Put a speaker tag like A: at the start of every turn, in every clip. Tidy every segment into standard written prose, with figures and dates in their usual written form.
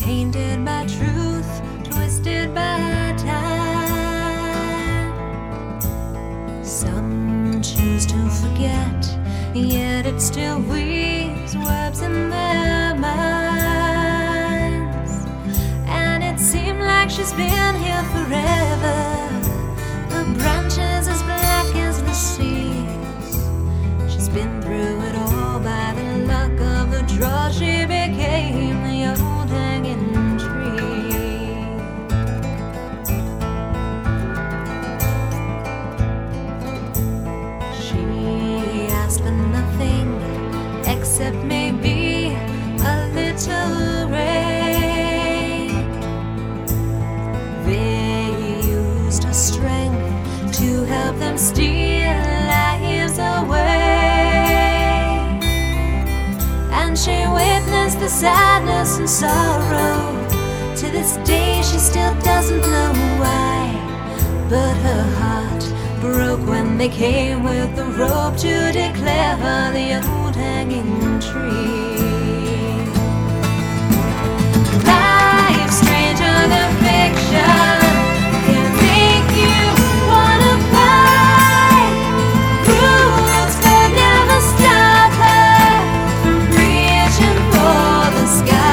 A: tainted by truth, twisted by time. Some choose to forget, yet it still weaves webs in their minds. And it seemed like she's been here forever, the branches as black as the seas. She's been through it all. By the luck of the draw, she became the old hanging tree. She asked for nothing except maybe a little rain. They used her strength to help them steal lives away. And she witnessed the sadness and sorrow. To this day she still doesn't know why, but her heart broke when they came with the rope to declare her the old hanging tree. Life stranger than fiction can make you wanna fight. Roots could never stop her from reaching for the sky.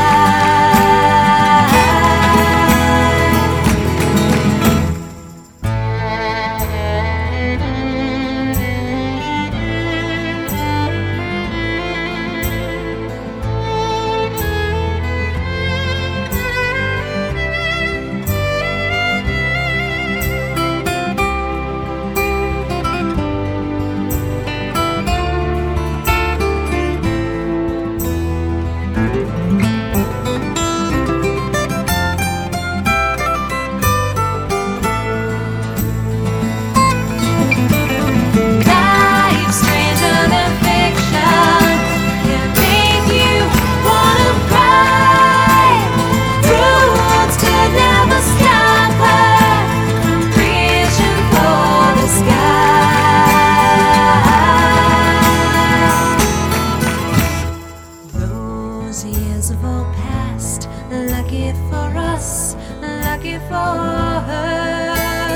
A: Years have all passed, lucky for us, lucky for her.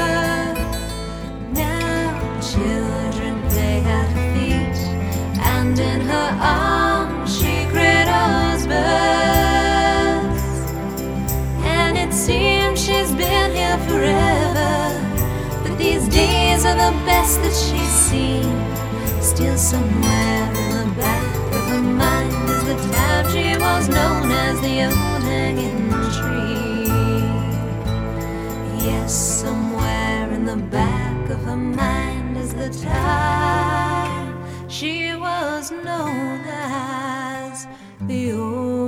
A: Now children play at her feet, and in her arms she cradles birth. And it seems she's been here forever, but these days are the best that she's seen. Still somewhere in the back of her mind is the time she was known as the old hanging tree. Yes, somewhere in the back of her mind is the time she was known as the old